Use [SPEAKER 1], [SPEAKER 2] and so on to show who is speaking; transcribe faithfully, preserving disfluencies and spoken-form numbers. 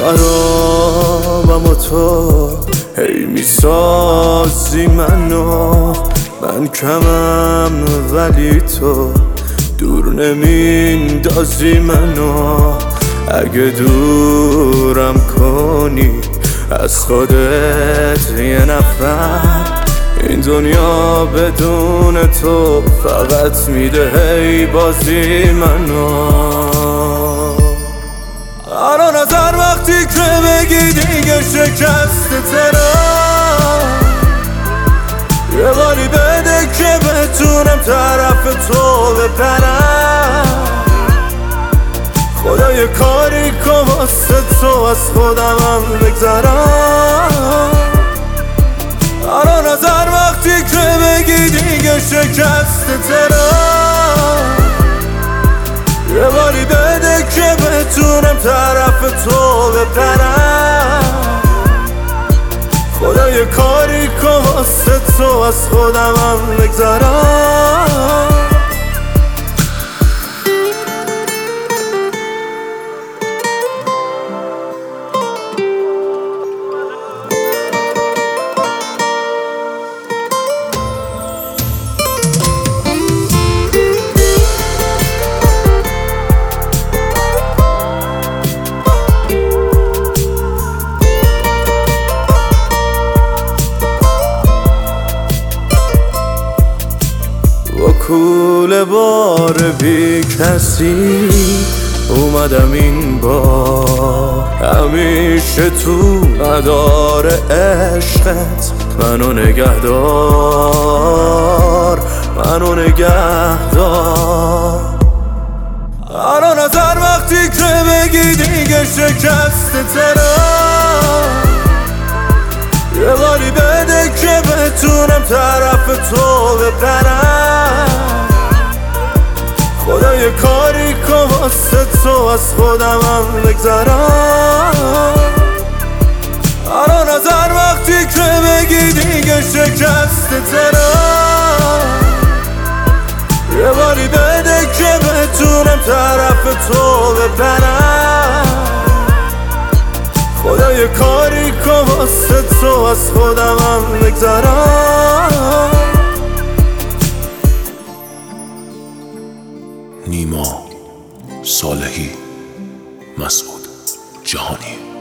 [SPEAKER 1] خرابم و تو هی میسازی منو، من کمم ولی تو دور نمیندازی منو. اگه دورم کنی از خودت یه نفر، این دنیا بدون تو فقط میده هی بازی منو. هر نظر وقتی که بگی دیگه شکسته ترا، یه باری بده که بتونم طرف تو بپرم. خدا یه کاری کن واسه تو از خودمم بگذرم. هر نظر وقتی که بگی دیگه شکسته ترا، یه باری بده که بتونم طرف تو بپرم. خدا یه کاری کن واسه تو از خودمم بگذرم. کوله بار بی کسی اومدم این بار، همیشه تو مدار عشقت منو نگهدار، منو نگهدار. هر نظر وقتی که بگی دیگه شکسته ترا، یه باری بده که بتونم طرف تو بپرم. خدا یه کاری کن واسه تو از خودمم بگذرم. هر نظر وقتی که بگی دیگه شکسته ترا، یه باری بده که بتونم طرف تو بپرم. خدا یه کاری کن واسه تو از خودمم بگذرم.
[SPEAKER 2] نیما صالحی، مسعود جهانی.